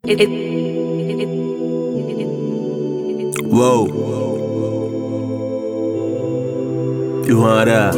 Whoa. You want that?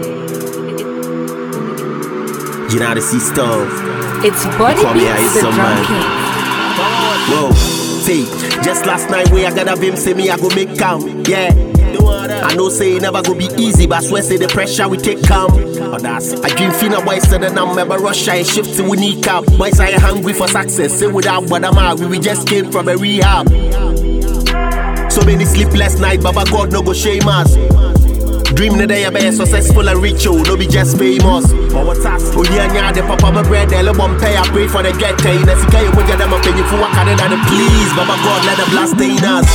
You know the system. It's Body Beats the Drum King. Whoa. See, just last night where I got a vim say me I go make count. Yeah. I know say it never go be easy, but I swear say the pressure we take calm. Oh, that's it. I dream finna boys said that I'm never Russia and shift till we need cap. Boys are hungry for success, say without what I'm out. We just came from a rehab. So many sleepless nights, Baba God no go shame us. Dream the day I be successful and rich, oh, no be just famous. Oh yeah, the papa my bread, the lump pay, I pray for the get pay. If you can't get them up and you for work at it, please, Baba God let the blast stay in us.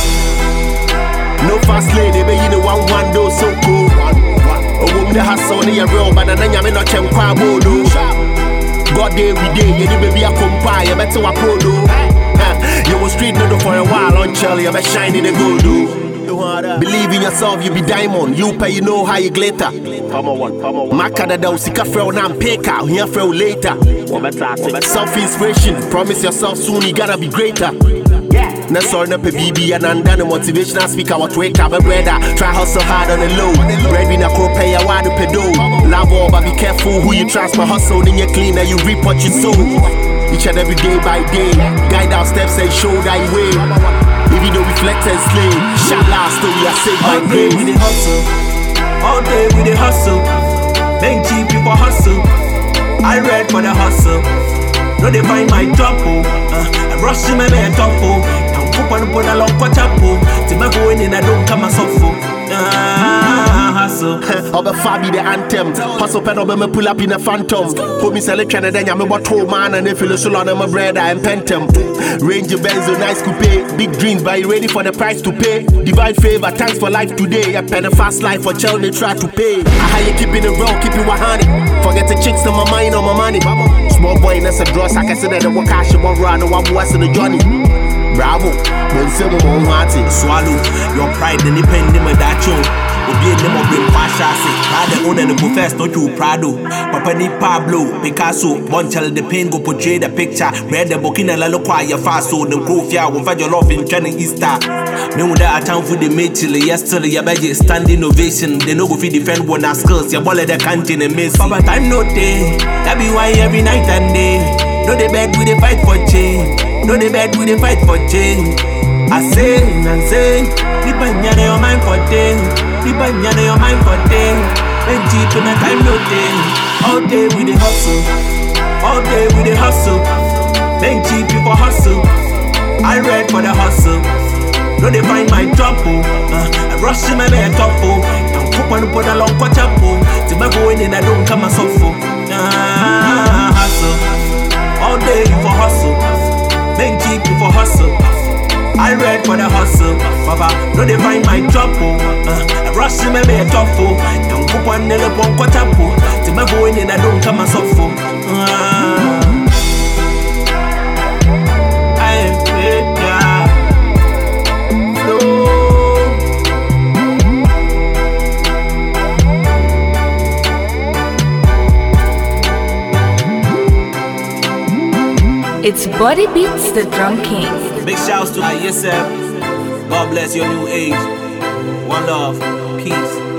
No fast lane, they be in the one do so cool. Oh, woman the hustle, they are real, but then I'm not chem kwabo do. God day we day, you baby a compare, you better a pro do. You was street no for a while on Charlie, you be shining the gold do. Believe in yourself, you be diamond. You pay, you know how you glitter. Makada da usika frel na mpeka, here frel later. Self-inspiration, promise yourself soon you gotta be greater. Na sorry na pe BB and the motivational speaker what wake up a brother. Try hustle hard on the low. Bread in a crop pay a wide pedo. Love all but be careful who you trust. My hustle in your clean and you reap what you sow. Each and every day by day, guide our steps and show thy way. If you don't reflect and slay, shall last till we are saved by grace. All day we dey hustle, all day we dey hustle. Make cheap people hustle. I read for the hustle. No they find my job, I rush in my man top, and put a long catch up. To my going in, I don't come as hustle. I'll be Fabi the anthem. Hustle pen over me pull up in a phantom. Put me selection and then I'm about two man and they feel so long on my bread and pentem. Range of Benz, nice coupe. Big dreams, but you ready for the price to pay? Divine favor, thanks for life today. I pen a fast life for child they try to pay. I how you keeping it real, keep it 100. Forget the chicks on my mind or my money. Small boy, that's a draw, I can say that the work I should run, one was in the journey. Bravo, when someone wants it. Swallow your pride, independent with that show. Obi name of bring pasha say, the owner the first not you Prado. Papa ni Pablo, Picasso, Bonchel the pain go portray the picture. Read the book in a loqua ya fast so the crofia will find your love in training Easter. Me with that time for the mate till yesterday your budget standing ovation. They no go fi defend one skills, your ball at the canteen and miss. Papa time no day, that be why every night and day. No they beg we they fight for change. No they beg we they fight for change. I say and say, people in your mind for day. People in your mind for day. And deep in a time no day. All day we dey hustle. All day we dey hustle. Make cheap people hustle. I read for the hustle. No they find my job. I rush in my man top. And put a long catch up. To my going in I don't come as hustle. All day you for hustle. Make cheap people hustle. I read for the hustle, Papa. No they find my job, I rush in my bed top, and put one nail upon quatapo. To my going in, I don't come as awful. I am It's Body Beats the Drum King. Big shouts to yourself. God bless your new age. One love, peace.